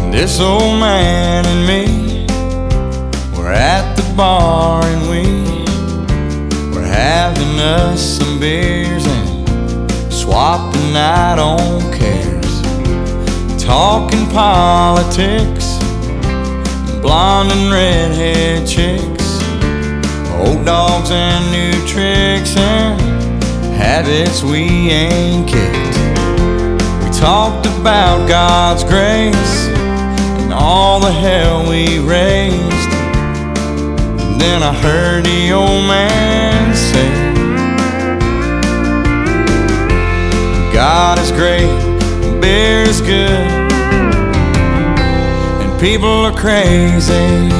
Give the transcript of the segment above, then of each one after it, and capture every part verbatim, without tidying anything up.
This old man and me were at the bar and we were having us some beers and swapping out on cares, talking politics, blonde and redhead chicks, old dogs and new tricks and habits we ain't kicked. We talked about God's grace and all the hell we raised. And then I heard the old man say, God is great, beer is good, and people are crazy.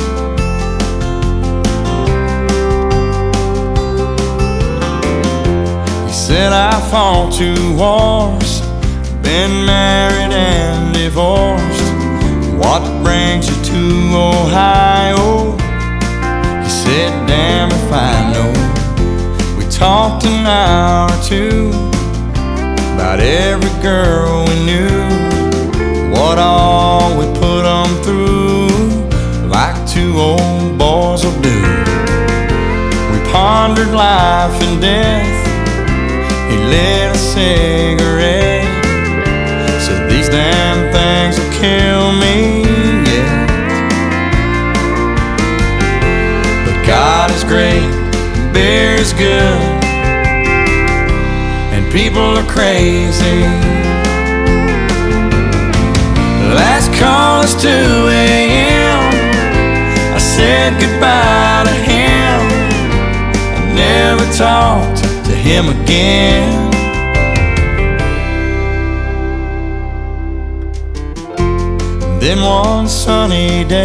He said I fought two wars, been married and divorced. What brings you to Ohio? He said, damn if I know. We talked an hour or two about every girl we knew, what all we put them through, like two old boys will do. We pondered life and death. He lit a cigarette, said these damn things will kill me, yeah. But God is great, beer is good, and people are crazy. Last call is two a.m. I said goodbye to him. I never talked to him again. Then one sunny day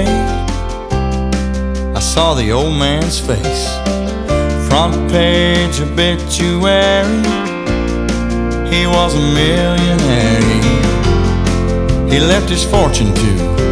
I saw the old man's face, front page obituary. He was a millionaire. He left his fortune to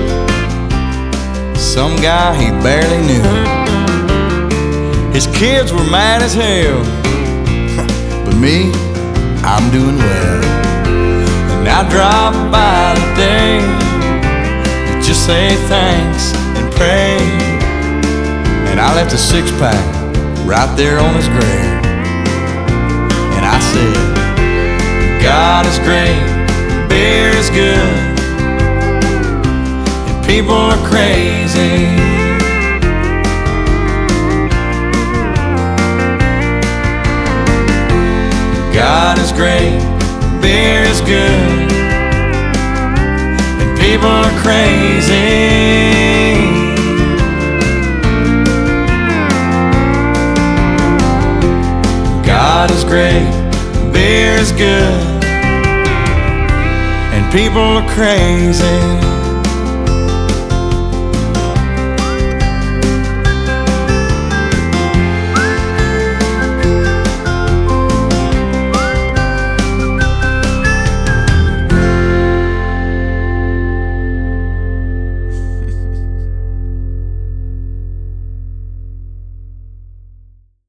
some guy he barely knew. His kids were mad as hell, but me, I'm doing well. And I dropped by today to just say thanks and pray. And I left a six pack right there on his grave. And I said, God is great, beer is good, and people are crazy. God is great, beer is good, and people are crazy. God is great, beer is good, and people are crazy.